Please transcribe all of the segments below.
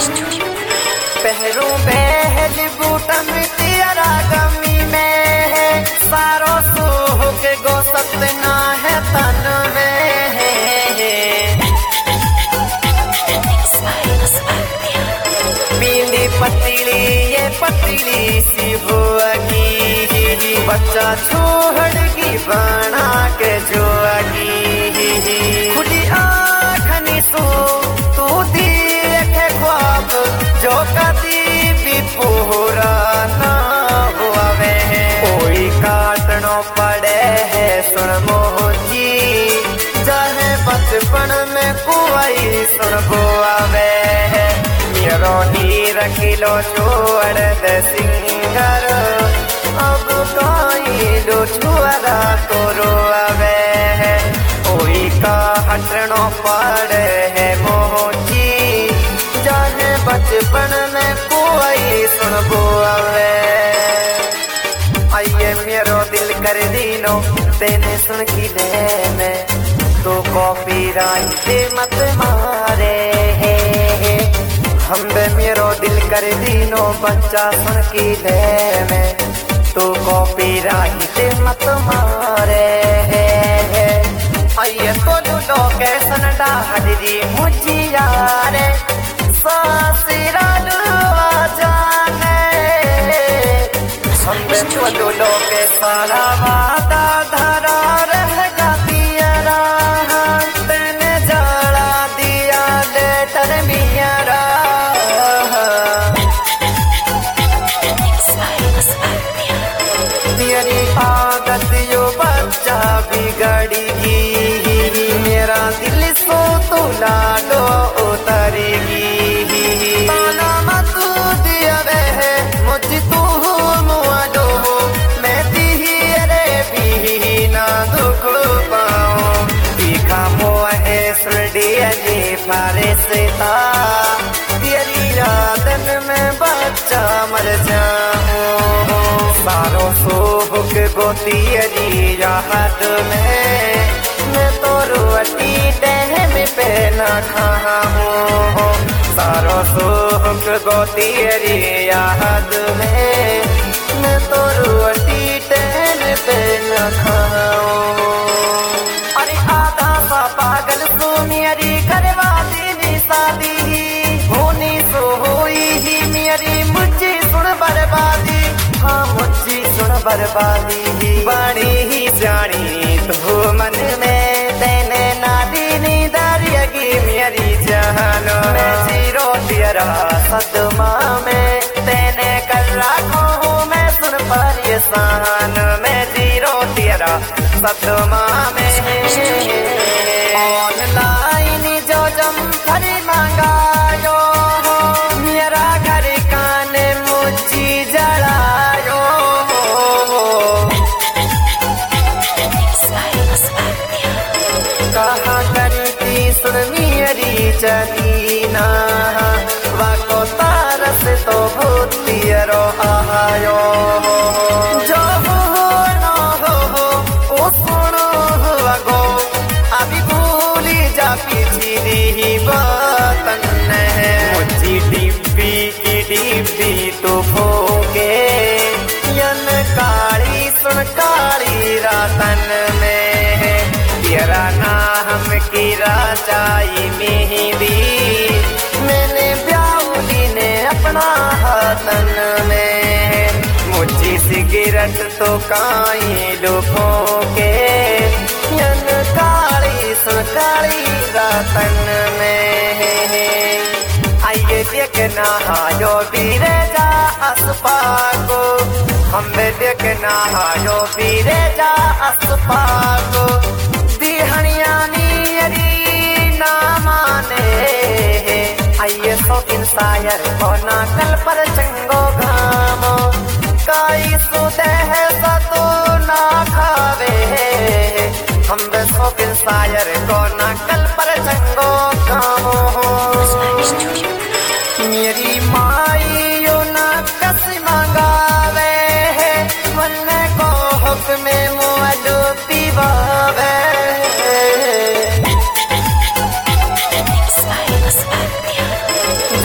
पहरू बहल बूटन तियरा गमी में है सारो सूह के गोसत ना है तन में है पीली पतीली ये पतीली सी होगी बच्चा छोड़गी बना के जोगी खुदी आँखनी सो तू देखे ख्वाब जो कभी भी पूरा ना हुआ वे कोई काटनो पड़े है सुन मोजी चाहे बचपन में कोई सुन बुआ वे मेरो हीर किलो छोड़ दे सिंगर अब कोई दो छुआरा तो रोवे कोई का हटनो पड़े है मोची जाने बचपन में कोई सुन बुआवे आइए मेरो दिल कर दीनो तेने सुन की ले में तो कॉपीराइट मत मारे हम बे मेरो दिल कर दीनो बच्चा सुन की ले में तो कॉपीराइट मत मारे आइए तो लूटो कैसन डाहरी मुझी यारे सासिरा लुआ जाने हम तो लूटो के सारा वादा धरा रह गया तेने जड़ा दिया लेटर मियारा तेरी आदत यो बच्चा बिगड़ेगी मेरा दिल सो तो लाडो उतरेगी ताना मत दिया वे मुझे तू मुआडो मैं रे भी ना दुख पाऊं दिखा मोहे सुरडिया जी फारिस था तेरी यादन में बच्चा मर जाऊं सारो सोहक गोतियरी राहत में मैं तो रोटी टहम पे न खाऊं सारो सोहक गोतियरी राहत में मैं तो रोटी टहम पे न खाऊं अरे आधा सा पागल तू मेरी करवा दी शादी होनी सो हुई ही मेरी मुझे सुन बर्बादी हाँ मुझी सुन बर्बादी बड़ी ही जानी तो मन में तेने नादी दारियगी मेरी जान मैं जीरो तेरा सदमा में तेने कर रखा हूँ मैं सुन परेशान मैं जीरो तेरा सदमा में ऑनलाइन जो जम फरी मंगायो मेरा घर काने मुझी जड़ायो कहा करती सुन मेरी चलीना वाको तारस तो भूतियरो आयो जो हो न हो ओ सुनो गो अभी भूली जा पिछली बातन मुझी डिब्बी की डिब्बी तो भोगे यन काली सुन काली रातन में तेरा नाम की राजाई मेहंदी मैंने ब्याउली ने अपना हाथन में मुझी सिगरेट तो काई लुखों के यन काली सुन काली रातन में आइए देखना हायो बीरे जा असपाको हम देखना हायो बीरे जा असपाको ना माने आइए शौकीन शायर होना कल पर चंगो घामो काई सुदे है तो ना खावे हम शौकीन शायर को ना कल पर चंगो घामो मेरी माई यो ना कस मंगावे मन को हुक्म मुआदो पीवावे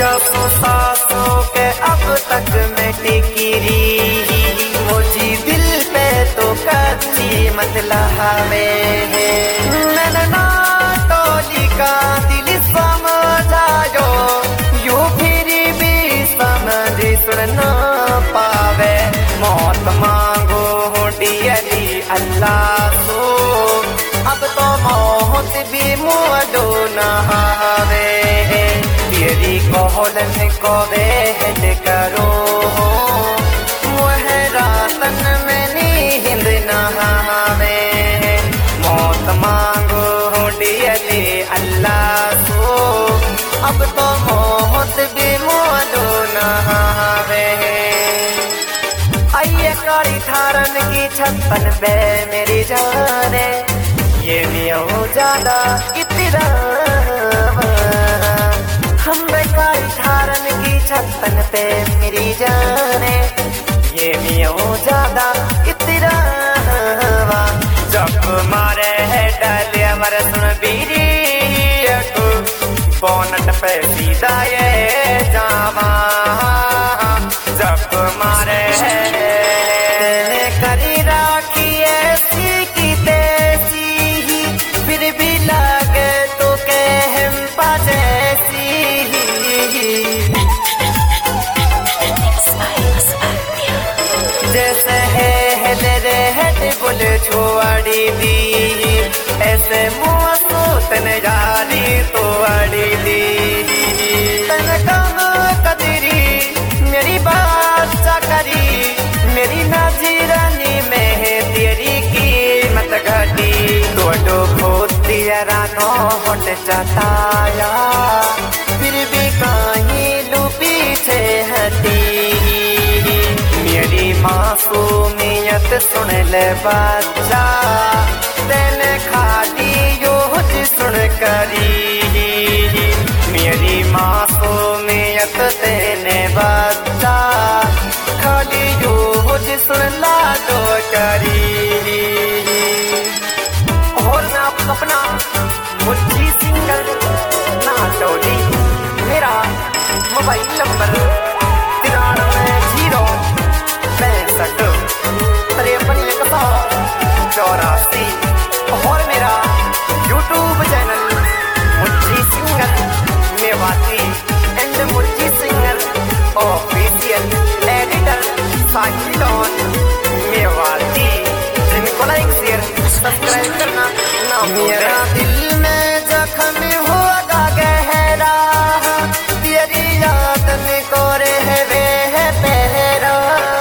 सासों सासों के अब तक में टिकी मुझी दिल पे तो कच्ची मत लहावे नैना टोली का दिल समझायो यू फिर भी समझ सुन ना पावे मौत मांगो डियली अल्लाह सो अब तो मौत भी मुँह नहावे तेरी कोहलन को बेहद करो रातन में नींद नहावे मौत मांगो डियली अल्लाह सो अब तो मौत भी मुँह नहावे आइए काली धारन की छप्पन पे मेरी जाने ये भी हो ज्यादा इतना हम काली धारन की छप्पन पे मेरी जाने ये भी हो ज्यादा इतना जब मारे है डाले हमारे सुन बीरी बोनट पे सीधा ये जावा जब मारे है करी राखी ऐसी की तेजी फिर भी लगे तो कहम जैसी जैसे है गुल छोड़ी दी ऐसे मुँह सूतन जारी तोड़ी दी तन कम कदरी मेरी बात करी मेरी नाजीरानी में तेरी कीमत घटी तो खोती रानो होट जताया फिर भी कहीं लू पीछे हटी मेरी मासूमियत सुन ले बच्चा तेने खाली योज सुन करी मेरी मासूमियत तेने बच्चा खाली योज सुन ला दो करी और मैं आपको अपना मुझी सिंगल ना डोली मेरा मोबाइल नंबर 93 और मेरा YouTube चैनल मुझी सिंगर मेवाती एंड मुझी सिंगर ऑफिशियल एडिटर साइलोन मेवाती जिनको लाइक शेयर सब्सक्राइब करना ना मेरा दिल में जख्म होगा गहरा तेरी याद में कोरे है वे है पहरा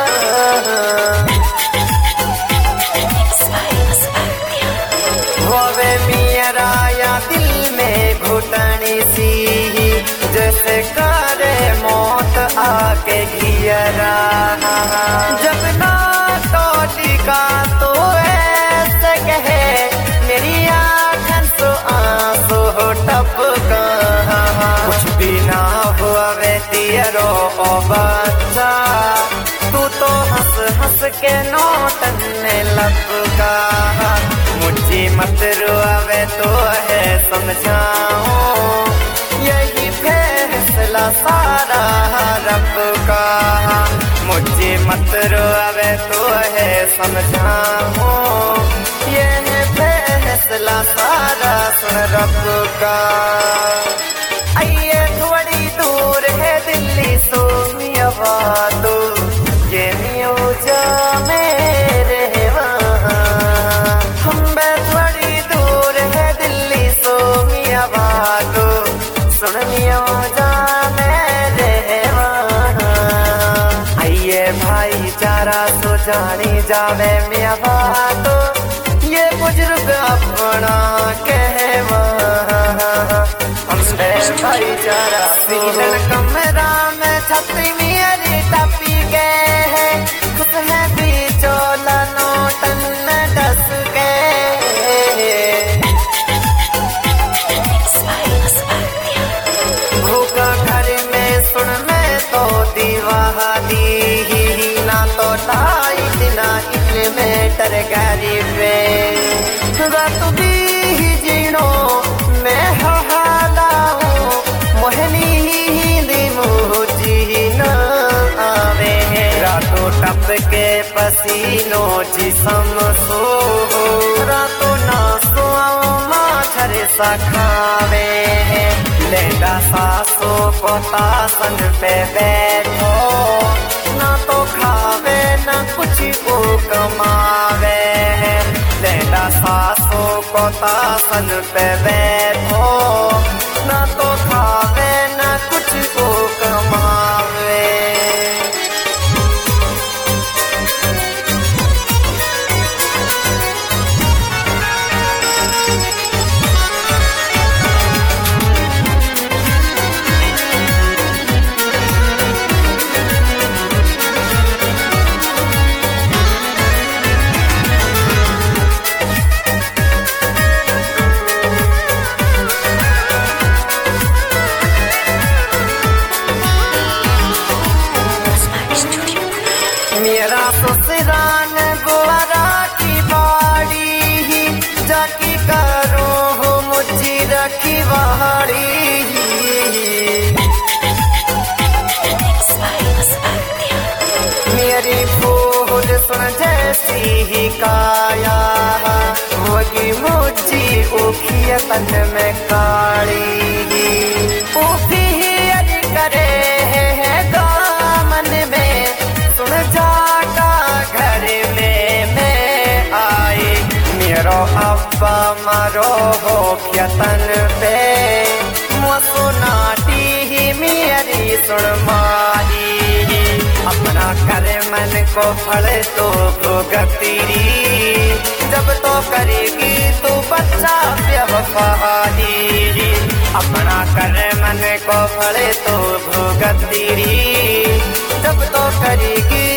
मेरा या दिल में घुटनी सी जैसे करे मौत आके घियरा जब ना टोटी का तो ऐसे कहे मेरी आँखन सो आंसू टपका कुछ भी ना हुआ वे तेरो ओ बच्चा तू तो हंस हंस के नोटन में लपका मुझे मत रोवे तो है समझाओ यही फैसला सारा रब का मुझे मत रोवे तो है समझाओ यही फैसला सारा सुन रब का आइए थोड़ी दूर है दिल्ली सोनियाबाद ये म्यूजा मेरे थोड़ी दूर है दिल्ली सोनियाबाद सुन म्यूजा मेरे आइए भाईचारा सो जानी जावे म्याबाद ये बुजुर्ग अपना कहवा हमसे भाईचारा सीलन कमरा में छतरी मेरी टपी गए है खुश है बीचोला नोटन में डस गए भूखा घर में सुन में तो दीवादी ना तो लाइट ना इन्वेटर गरीबे रात भी जीनो मैं हाला हूँ मोहनी दी पसीनो जिसम सो रातो ना सोओ माछर सखावे लेंदा सासो को तासन पे बैठो ना तो खावे ना कुछ को कमावे लेंदा सासो को तासन पे बैठो ना तो खावे ना कुछ को कमावे। मेरा ससुराल गोवारा की बाड़ी जाकी करो हो मुझी रखी बाड़ी मेरी फूल सुन जैसी ही काया होगी मुझी उखिया तन में काली उफी ही करे है दामन में सुन जाटा घर में मैं आई मेरो अब्बा मारो हो यतन पे मुसुनाटी ही मेरी सुन माही अपना करे मन को फड़े तो भोगतीरी जब तो करेगी तू बच्चा बेवफाही अपना करे मन को फड़े तो भोगतीरी जब तो करेगी